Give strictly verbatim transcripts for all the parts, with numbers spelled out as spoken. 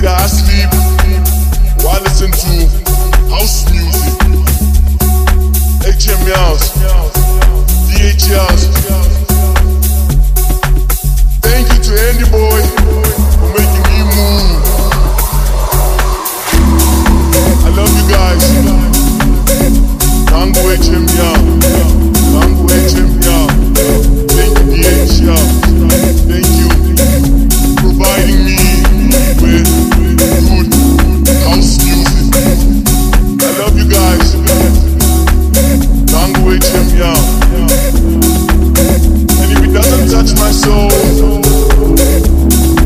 either asleep or I listen to house music, H M Ls, D H Ls. Thank you to Andy Boy for making me move. I love you guys. Tango H M L, Tango H M L. Thank you D H L. Thank you for providing me with good house music. I love you guys. Tango H M L. And if it doesn't touch my soul,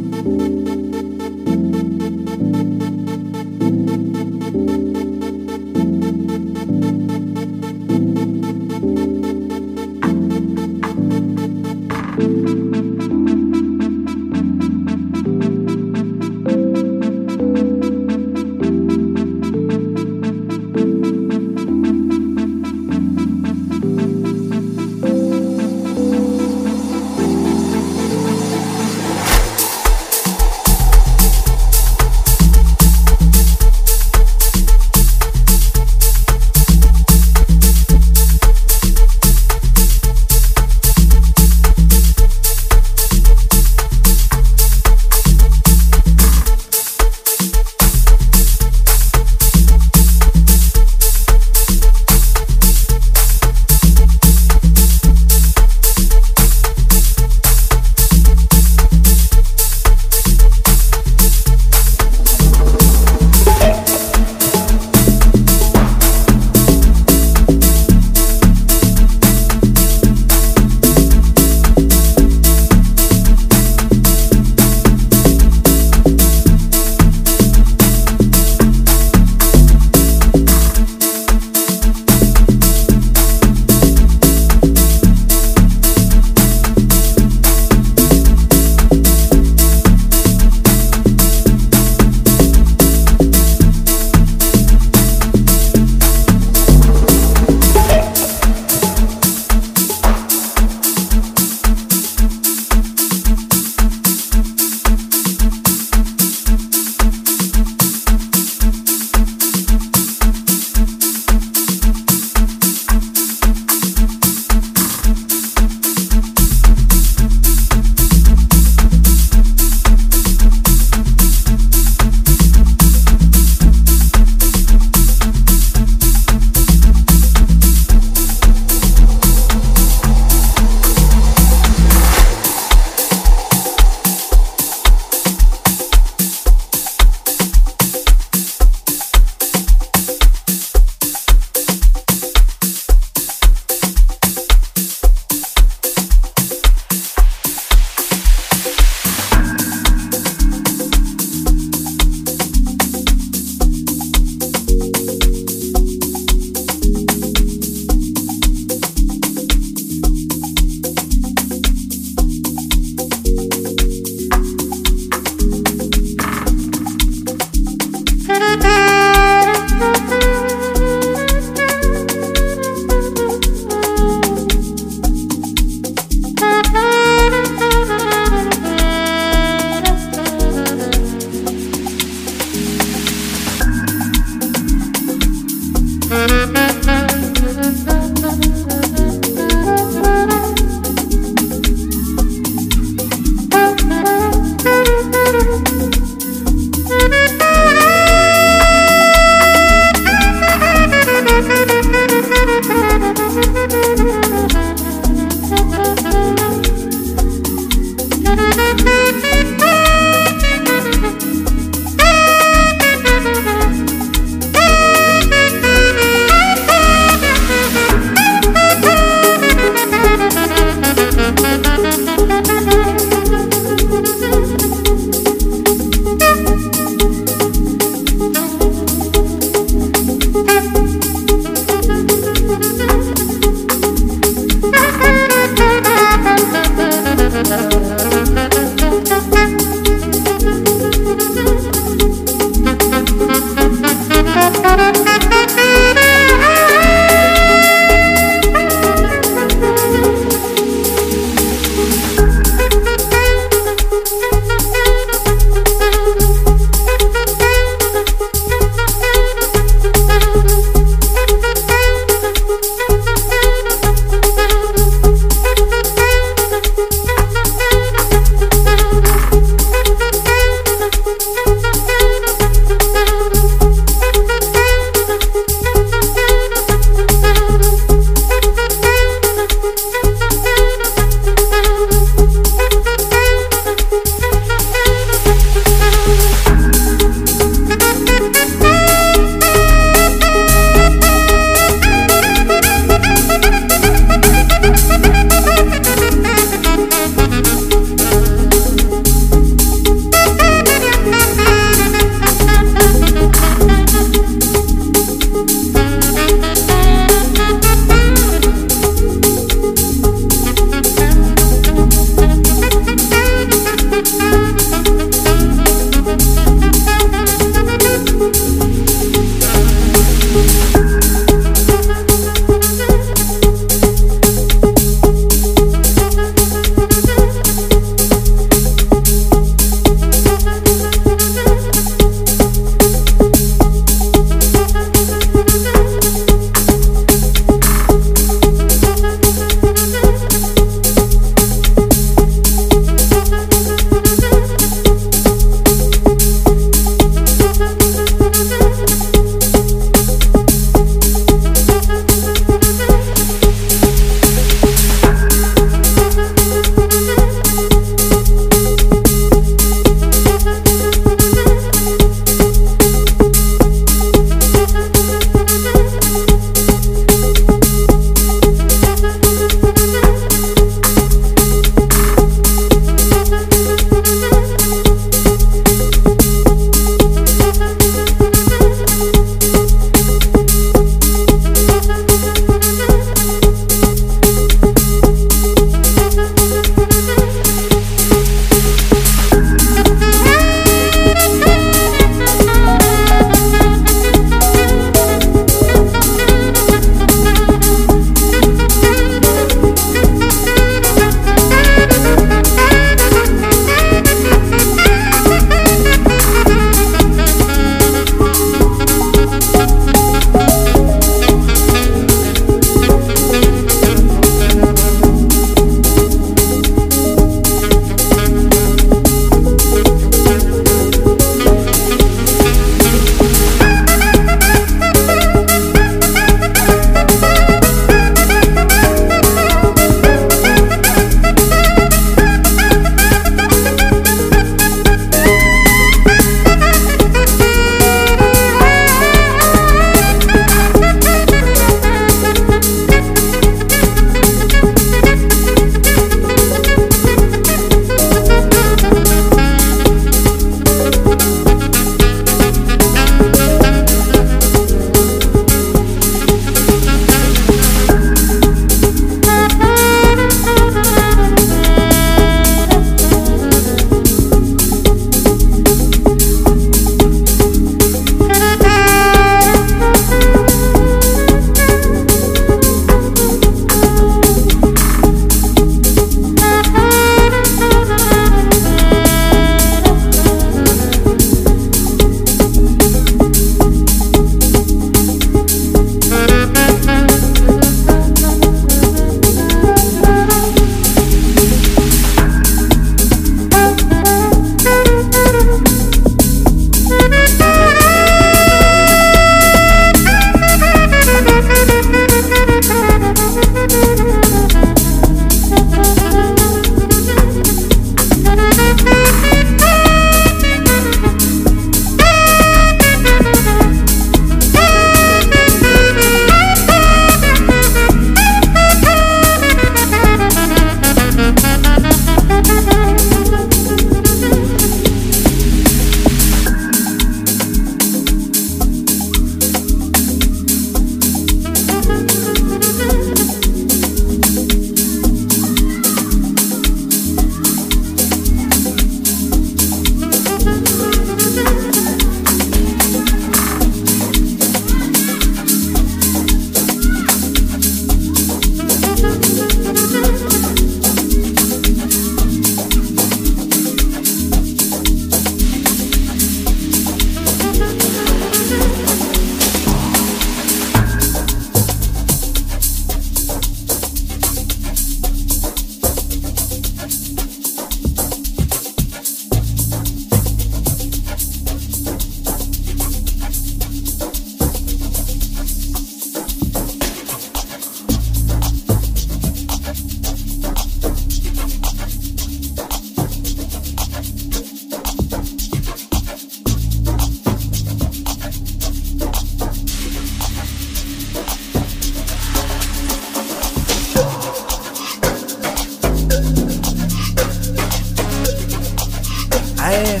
Aye.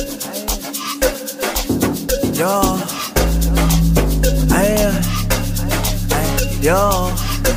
Yo. Aye. Aye. Yo.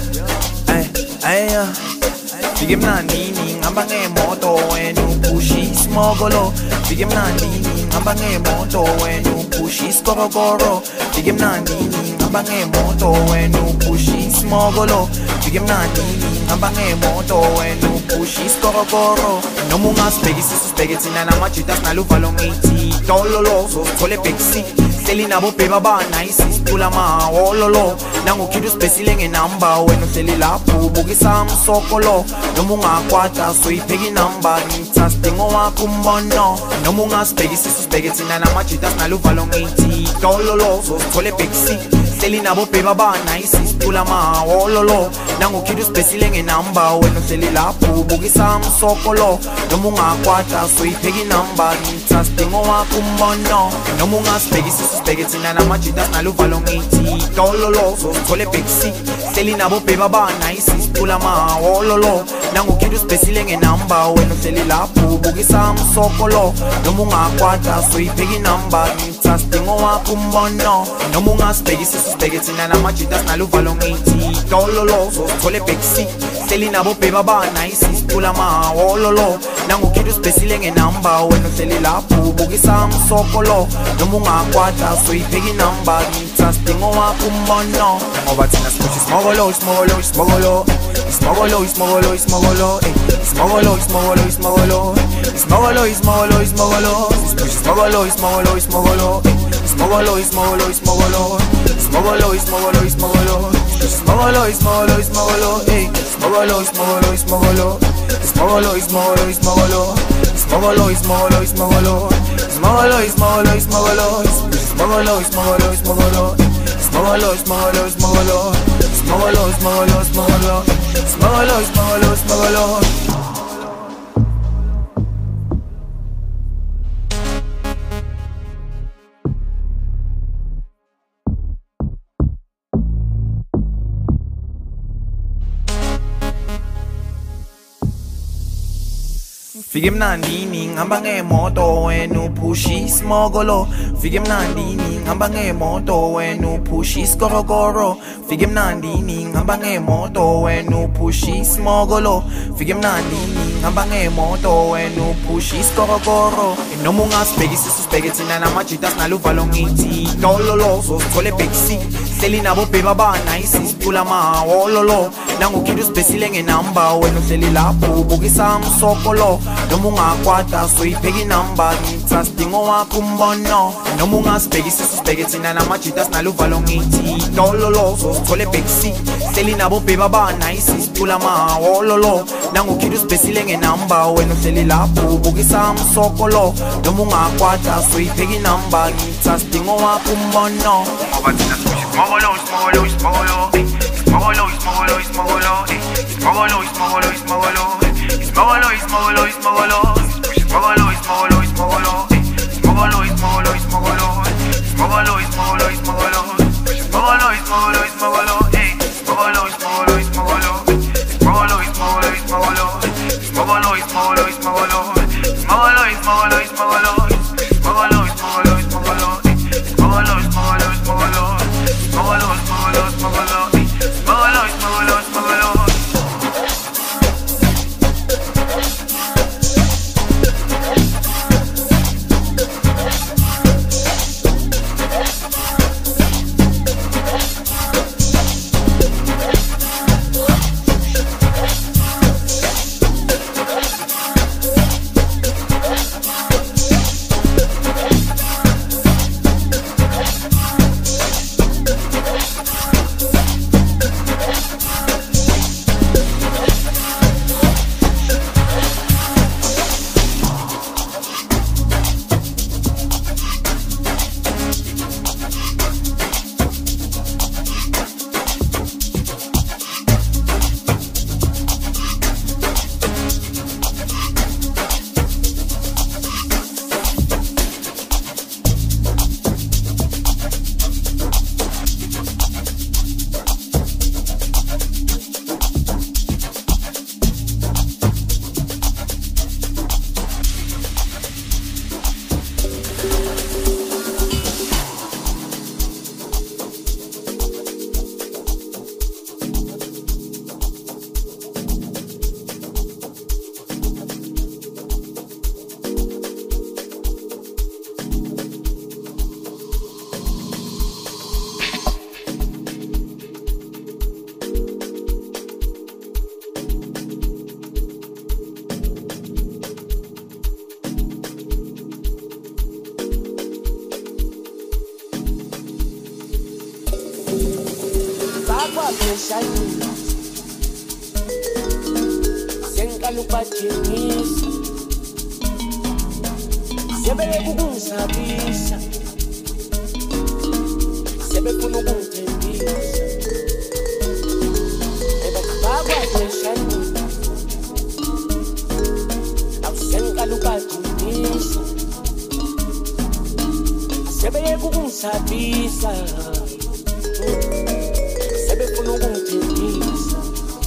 Aye. Aye. Fige mnandini ngihamba ngemoto wena upusha isimokolo. Fige mnandini ngihamba ngemoto wena upusha isikorokoro. Fige mnandini ngihamba ngemoto wena upusha isimokolo. Fige mnandini ngihamba ngemoto wena upusha isikorokoro. Noma ungasibhekisi sibheke thina namajita sinaluvalo ngithi tololo sithole backseat. Hleli nabo bheba banayisi sicula mahhololo. Nangokhipha usibhesile ngenamba wena uhleli lapho ubukisa umsokolo. Noma ungakwata soyipheka inamba ngitha sidingo wakho umbono. Noma ungasibhekisi sibheke thina namajita sinaluvalo ngithi tololo sithole backseat. Hleli nabo bheba banayisi sicula mahhololo. Nangokhipha usibhesile ngenamba wena uhleli lapho ubukisa umsokolo. Noma ungakwata soyipheka inamba ngitha sidingo wakho umbono. Noma ungasibhekisi sibheke thina namajita sinaluvalo ngithi tololo sithole backseat. Hleli nabo bheba banayisi sicula mahhololo. Nangokhipha usibhesile ngenamba wena uhleli lapho ubukisa umsokolo. Noma ungakwata soyipheka inamba ngitha sidingo wakho umbono. Noma ungasibhekisi sibheke thina namajita sinaluvalo ngithi tololo sithole backseat. Hleli nabo bheba banayisi sicula mahhololo. Nangokhipha usibhesile ngenamba wena uhleli lapho ubukisa umsokolo. Noma ungakwata soyipheka inamba ngitha sidingo wakho umbono. Ngoba thina sipush isimokolo isimokolo isimokolo. Isimokolo isimokolo isimokolo. Isimokolo isimokolo isimokolo. Isimokolo isimokolo isimokolo. Sipush isimokolo isimokolo isimokolo. Isimokolo isimokolo isimokolo. Isimokolo isimokolo isimokolo. Isimokolo isimokolo isimokolo. Isimokolo isimokolo isimokolo. Isimokolo isimokolo isimokolo. Isimokolo isimokolo isimokolo. Isimokolo isimokolo isimokolo. Isimokolo isimokolo isimokolo. Isimokolo isimokolo isimokolo. Isimokolo isimokolo isimokolo. Isimokolo isimokolo isimokolo. Fige mnandini ngihamba ngemoto wena upusha isimokolo. Fige mnandini ngihamba ngemoto wena upusha isikorokoro. Fige mnandini ngihamba ngemoto wena upusha isimokolo. Fige mnandini ngihamba ngemoto wena upusha isikorokoro. Noma ungasibhekisi sibheke thina namajita sinaluvalo ngithi tololo sithole backseat. Hleli nabo bheba banayisi sicula mahhololo. Nangokhipha usibhesile ngenamba wena uhleli lapho ubukisa umsokolo. Noma ungakwata soyipheka inamba ngitha sidingo wakho umbono. Noma ungasibhekisi sibheke thina namajita sinaluvalo ngithi tololo sithole backseat. Hleli nabo bheba banayisi sicula mahhololo. Nangokhipha usibhesile ngenamba wena uhleli lapho ubukisa umsokolo. Noma ungakwata soyipheka inamba ngitha sidingo wakho umbono. Ngoba thina sipush isimokolo isimokolo isimokolo. Isimokolo isimokolo isimokolo. Isimokolo isimokolo isimokolo. Isimokolo isimokolo isimokolo. Isimokolo isimokolo isimokolo. Isimokolo isimokolo isimokolo. Isimokolo isimokolo isimokolo. Isimokolo isimokolo isimokolo. Isimokolo isimokolo isimokolo. Isimokolo isimokolo isimokolo. Isimokolo isimokolo isimokolo. Isimokolo isimokolo isimokolo. Isimokolo isimokolo isimokolo. Isimokolo isimokolo isimokolo. Isimokolo isimokolo isimokolo. Isimokolo isimokolo isimokolo. kwabeshayini sengiqala ukubajingisa sebeye kukungisabisa sebefuna ukungithembisa ebakwabeshayini sengiqala ukubajingisa sebeye kukungisabisa sebefuna ukungithembisa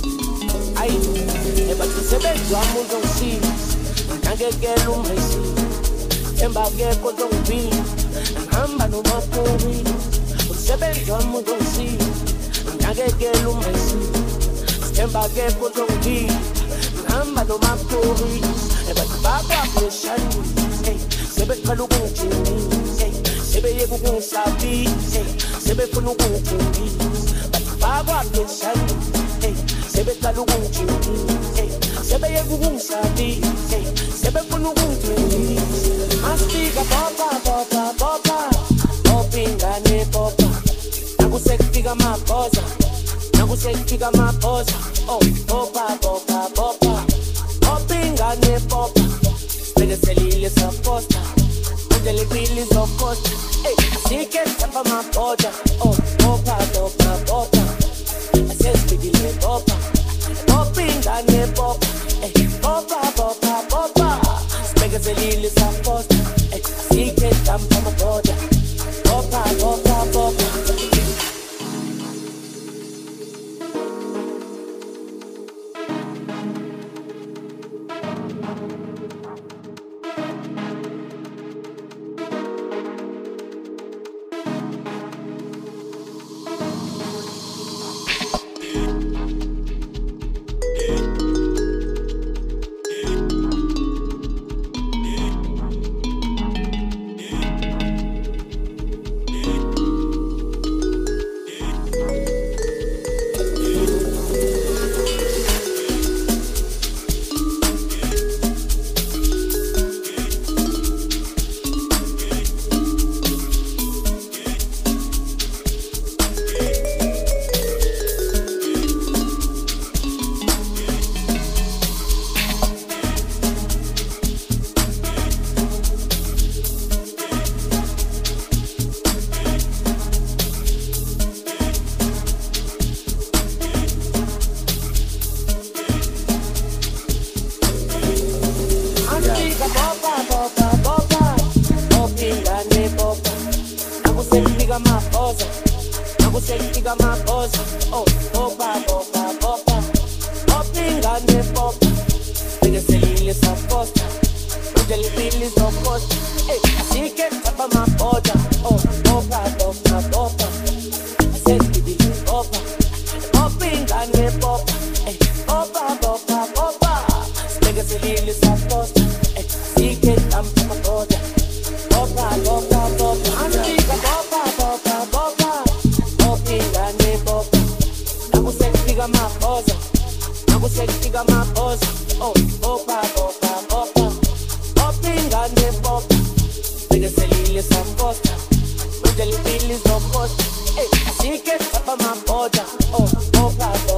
ayi ebathi sebenzi wami uzongisiza nakekela umhayisile themba akekho ozongibika ngihamba nomaphorisa umsebenzi wami uzongisiza nakekela umhayisile themba akekho ozongibika ngihamba nomaphorisa ebathi bakwabeshayini sebeqala ukungithembisa sebeyeka ukungisabisa sebefuna ukungithembisa bathi bakwabeshayini sebeqala ukungithembisa sebeyeka ukungisabisa sebefuna ukungithembisa masifika boba boba boba boba ingane boba nakusekufika amabhoza nakusekufika amabhoza oh boba boba boba boba ingane boba sibhekeselile saposta Angeli Billy zokosta hey asike samba maboda oh boba boba boba asesibidile boba boba ingane boba hey boba boba boba sibhekeselile saposta hey asike samba maboda boba boba boba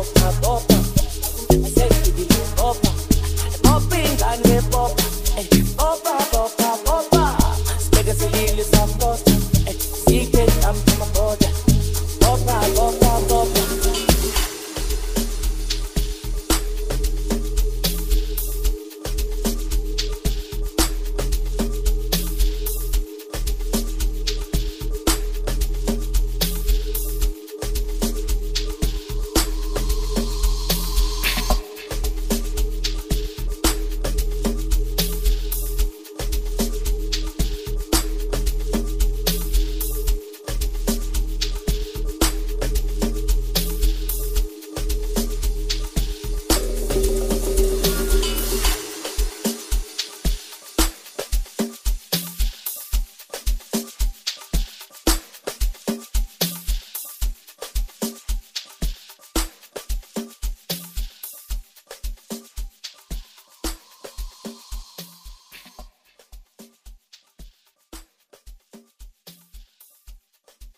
Boba, boba, boba,